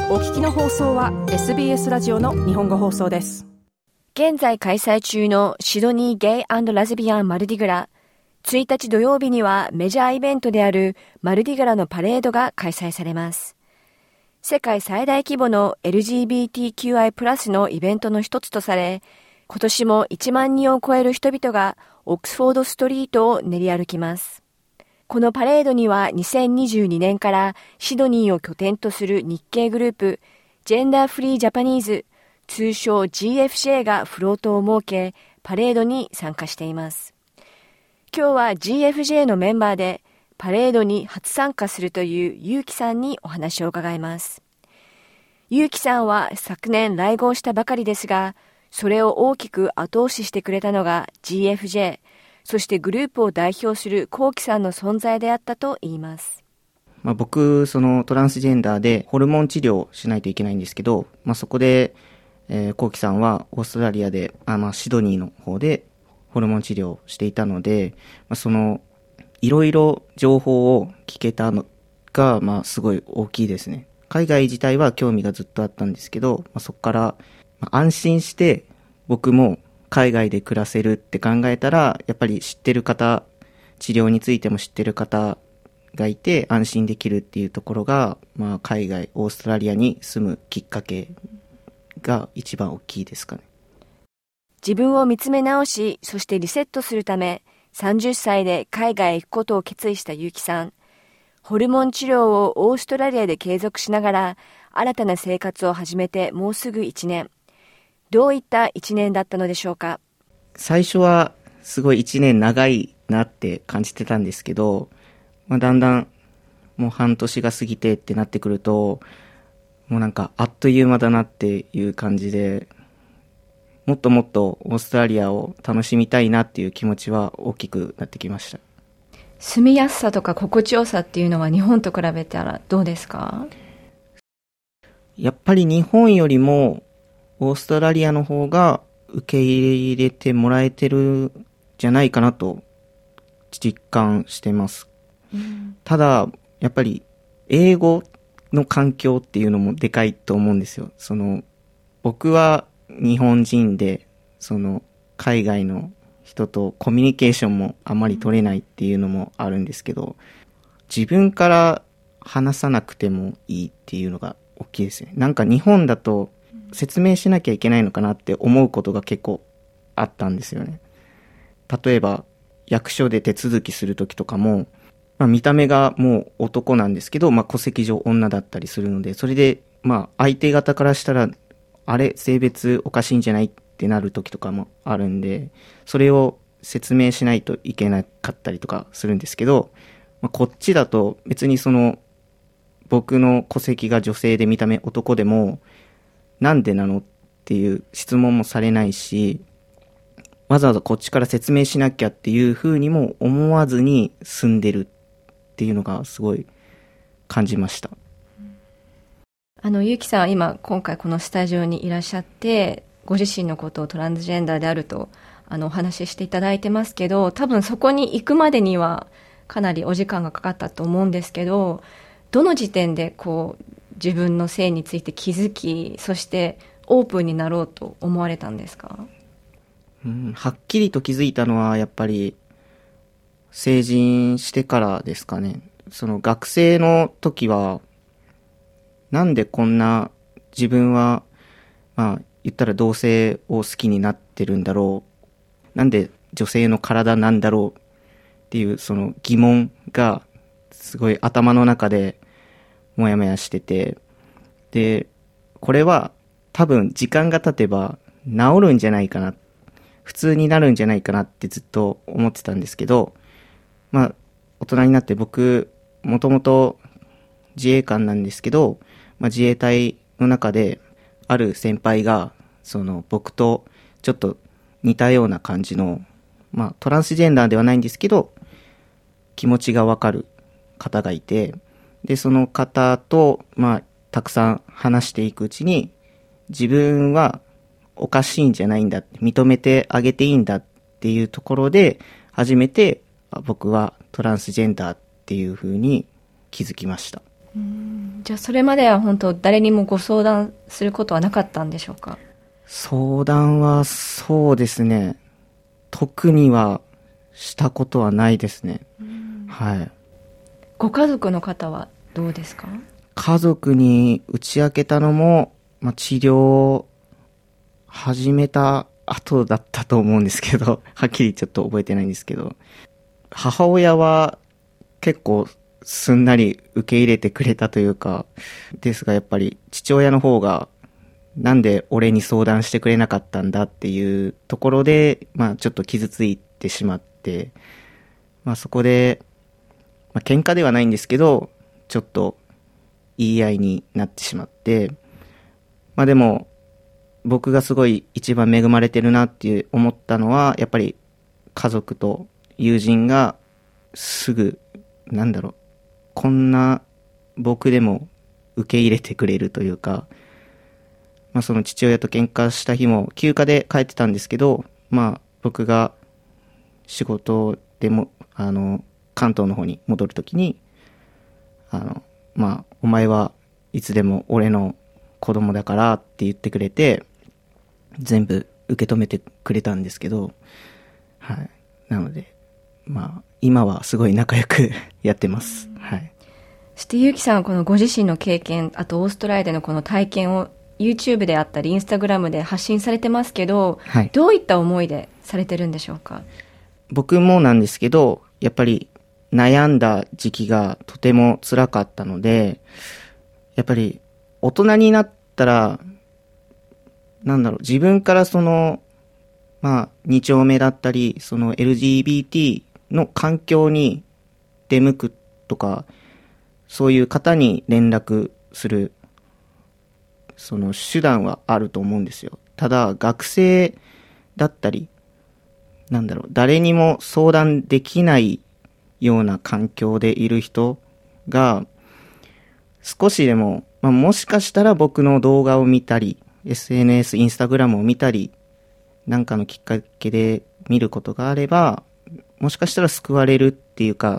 お聞きの放送は SBS ラジオの日本語放送です。 現在開催中のシドニーゲイ&ラズビアンマルディグラ。1日土曜日にはメジャーイベントであるマルディグラのパレードが開催されます。世界最大規模の LGBTQI+ のイベントの一つとされ、今年も1万人を超える人々がオックスフォードストリートを練り歩きます。このパレードには2022年からシドニーを拠点とする日系グループジェンダーフリージャパニーズ、通称 GFJ がフロートを設け、パレードに参加しています。今日は GFJ のメンバーでパレードに初参加するというゆうきさんにお話を伺います。ゆうきさんは昨年来合したばかりですが、それを大きく後押ししてくれたのが GFJ、そしてグループを代表するコウキさんの存在であったと言います。 僕、そのトランスジェンダーでホルモン治療をしないといけないんですけど、そこで、コウキさんはオーストラリアで、シドニーの方でホルモン治療をしていたので、その、いろいろ情報を聞けたのが、すごい大きいですね。海外自体は興味がずっとあったんですけど、そこから、安心して僕も海外で暮らせるって考えたら、やっぱり知ってる方、治療についても知ってる方がいて安心できるっていうところが、海外、オーストラリアに住むきっかけが一番大きいですかね。 自分を見つめ直し、そしてリセットするため、30歳で海外へ行くことを決意したゆうきさん。ホルモン治療をオーストラリアで継続しながら、新たな生活を始めてもうすぐ1年。どういった1年だったのでしょうか。 最初はすごい1年長いなって感じてたんですけど、だんだんもう半年が過ぎてってなってくると、もうあっという間だなっていう感じで、もっともっとオーストラリアを楽しみたいなっていう気持ちは大きくなってきました。 住みやすさとか心地よさっていうのは日本と比べたらどうですか？ やっぱり日本よりもオーストラリアの方が受け入れてもらえてるんじゃないかなと実感してます。ただ、やっぱり英語の環境っていうのもでかいと思うんですよ。僕は日本人で、海外の人とコミュニケーションもあまり取れないっていうのもあるんですけど、自分から話さなくてもいいっていうのが大きいですね。日本だと説明しなきゃいけないのかなって思うことが結構あったんですよね。例えば役所で手続きするときとかも、見た目がもう男なんですけど、戸籍上女だったりするので、それで相手方からしたらあれ性別おかしいんじゃないってなるときとかもあるんで、それを説明しないといけなかったりとかするんですけど、こっちだと別に僕の戸籍が女性で見た目男でもなんでなのっていう質問もされないし、わざわざこっちから説明しなきゃっていうふうにも思わずに住んでるっていうのがすごい感じました。 ゆうきさんは今回このスタジオにいらっしゃって、ご自身のことをトランスジェンダーであるとお話ししていただいてますけど、多分そこに行くまでにはかなりお時間がかかったと思うんですけど、どの時点で自分の性について気づき、そしてオープンになろうと思われたんですか？ はっきりと気づいたのはやっぱり成人してからですかね。学生の時はなんでこんな自分は言ったら同性を好きになってるんだろう、なんで女性の体なんだろうっていう疑問がすごい頭の中でもやもやしてて、でこれは多分時間が経てば治るんじゃないかな、普通になるんじゃないかなってずっと思ってたんですけど、大人になって僕もともと自衛官なんですけど、自衛隊の中である先輩が僕とちょっと似たような感じの、トランスジェンダーではないんですけど気持ちがわかる方がいて、でその方とたくさん話していくうちに、自分はおかしいんじゃないんだ、認めてあげていいんだっていうところで初めて僕はトランスジェンダーっていう風に気づきました。 じゃあそれまでは本当誰にもご相談することはなかったんでしょうか？ 相談はそうですね、特にはしたことはないですね。はい。 ご家族の方はどうですか？ 家族に打ち明けたのも、治療を始めた後だったと思うんですけど、はっきりちょっと覚えてないんですけど、母親は結構すんなり受け入れてくれたというか、ですがやっぱり父親の方がなんで俺に相談してくれなかったんだっていうところで、ちょっと傷ついてしまって、そこで、喧嘩ではないんですけど、ちょっと言い合いになってしまって、でも僕がすごい一番恵まれてるなって思ったのは、やっぱり家族と友人がすぐ、こんな僕でも受け入れてくれるというか、その父親と喧嘩した日も休暇で帰ってたんですけど、僕が仕事でも関東の方に戻るときにお前はいつでも俺の子供だからって言ってくれて、全部受け止めてくれたんですけど、はい。なので今はすごい仲良くやってます。はい。 そしてゆうきさんはこのご自身の経験、あとオーストラリアでのこの体験をYouTube であったり Instagram で発信されてますけど、はい、どういった思いでされてるんでしょうか？ 僕もなんですけど、やっぱり悩んだ時期がとても辛かったので、やっぱり大人になったら自分から2丁目だったりその LGBT の環境に出向くとか、そういう方に連絡するその手段はあると思うんですよ。ただ学生だったり誰にも相談できないような環境でいる人が少しでも、もしかしたら僕の動画を見たり SNS、インスタグラムを見たりなんかのきっかけで見ることがあれば、もしかしたら救われるっていうか、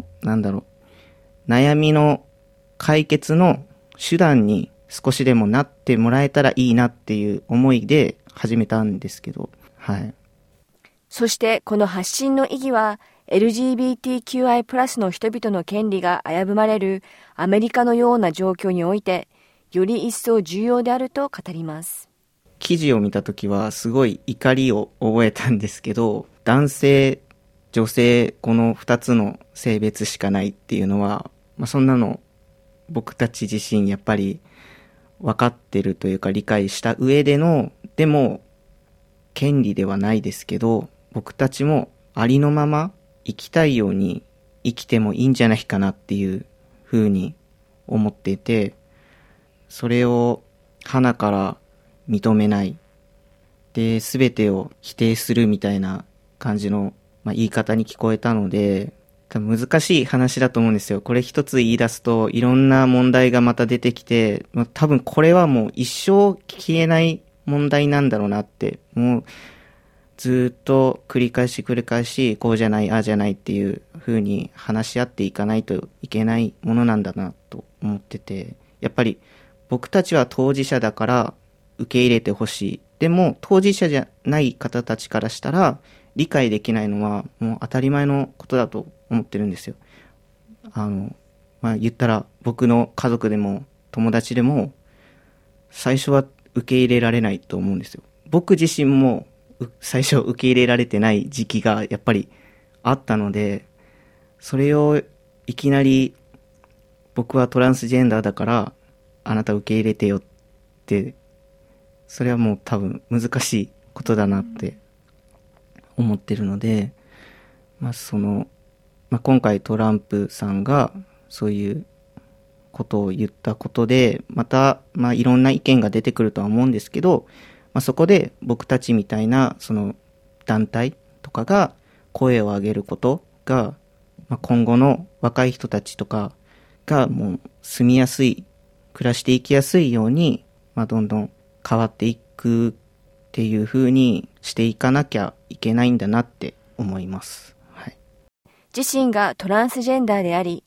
悩みの解決の手段に少しでもなってもらえたらいいなっていう思いで始めたんですけど、はい。 そしてこの発信の意義は LGBTQI+ の人々の権利が危ぶまれるアメリカのような状況においてより一層重要であると語ります。 記事を見たときはすごい怒りを覚えたんですけど、男性、女性、この2つの性別しかないっていうのは、そんなの僕たち自身やっぱり分かってるというか理解した上での、でも権利ではないですけど、僕たちもありのまま生きたいように生きてもいいんじゃないかなっていうふうに思っていて、それを鼻から認めないで全てを否定するみたいな感じの、言い方に聞こえたので、多分難しい話だと思うんですよ。これ一つ言い出すといろんな問題がまた出てきて、多分これはもう一生消えない問題なんだろうなって、もうずっと繰り返しこうじゃないああじゃないっていう風に話し合っていかないといけないものなんだなと思ってて、やっぱり僕たちは当事者だから受け入れてほしい。でも当事者じゃない方たちからしたら理解できないのはもう当たり前のことだと思ってるんですよ。言ったら僕の家族でも友達でも最初は受け入れられないと思うんですよ。僕自身も最初受け入れられてない時期がやっぱりあったので、それをいきなり僕はトランスジェンダーだからあなた受け入れてよって、それはもう多分難しいことだなって思ってるので、今回トランプさんがそういうことを言ったことでまたいろんな意見が出てくるとは思うんですけど、そこで僕たちみたいなその団体とかが声を上げることが、今後の若い人たちとかがもう住みやすい、暮らしていきやすいように、どんどん変わっていくっていう風にしていかなきゃいけないんだなって思います。はい。 自身がトランスジェンダーであり、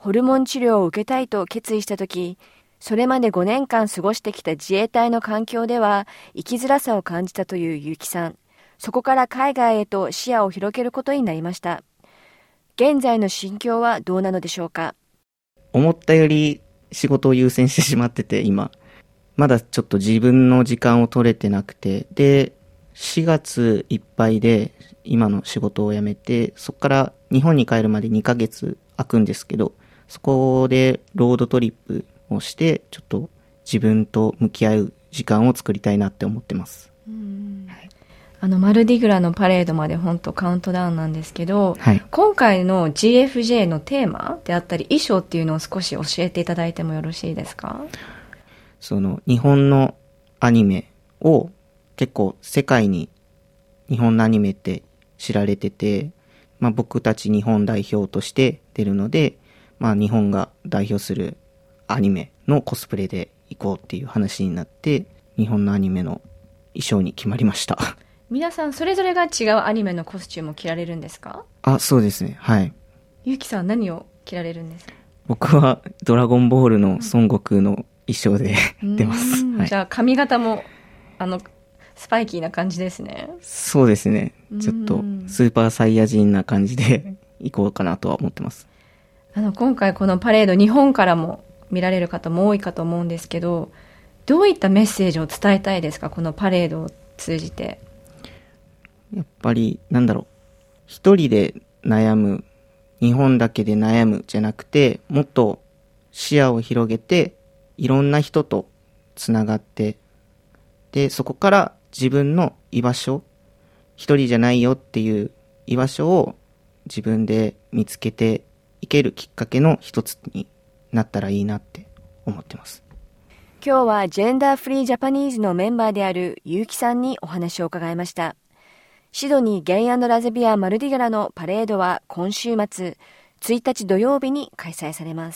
ホルモン治療を受けたいと決意したとき、それまで5年間過ごしてきた自衛隊の環境では生きづらさを感じたという結城さん。そこから海外へと視野を広げることになりました。現在の心境はどうなのでしょうか。 思ったより仕事を優先してしまってて、今まだちょっと自分の時間を取れてなくて、で4月いっぱいで今の仕事を辞めて、そこから日本に帰るまで2ヶ月空くんですけど、そこでロードトリップをしてちょっと自分と向き合う時間を作りたいなって思ってます。 マルディグラのパレードまで本当カウントダウンなんですけど、 はい、 今回の GFJ のテーマであったり衣装っていうのを少し教えていただいてもよろしいですか。 その日本のアニメを結構世界に日本のアニメって知られてて、僕たち日本代表として出るので、日本が代表するアニメのコスプレで行こうっていう話になって、日本のアニメの衣装に決まりました。 皆さんそれぞれが違うアニメのコスチュームを着られるんですか。 そうですね。はい。 ゆうきさん何を着られるんですか。 僕はドラゴンボールの孫悟空の衣装で出ます。はい、 じゃあ髪型もスパイキーな感じですね。 そうですね。ちょっとスーパーサイヤ人な感じで行こうかなとは思ってます。 今回このパレード日本からも見られる方も多いかと思うんですけど、どういったメッセージを伝えたいですか、このパレードを通じて。 やっぱり一人で悩む、日本だけで悩むじゃなくて、もっと視野を広げていろんな人とつながって、でそこから自分の居場所、一人じゃないよっていう居場所を自分で見つけていけるきっかけの一つになったらいいなって思ってます。 今日はジェンダーフリージャパニーズのメンバーである結城さんにお話を伺いました。シドニーゲイ&ラズビアンマルディグラのパレードは今週末1日土曜日に開催されます。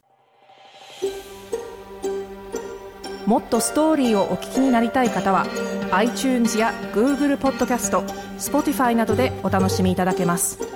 もっとストーリーをお聞きになりたい方は iTunes や Google ポッドキャスト、Spotify などでお楽しみいただけます。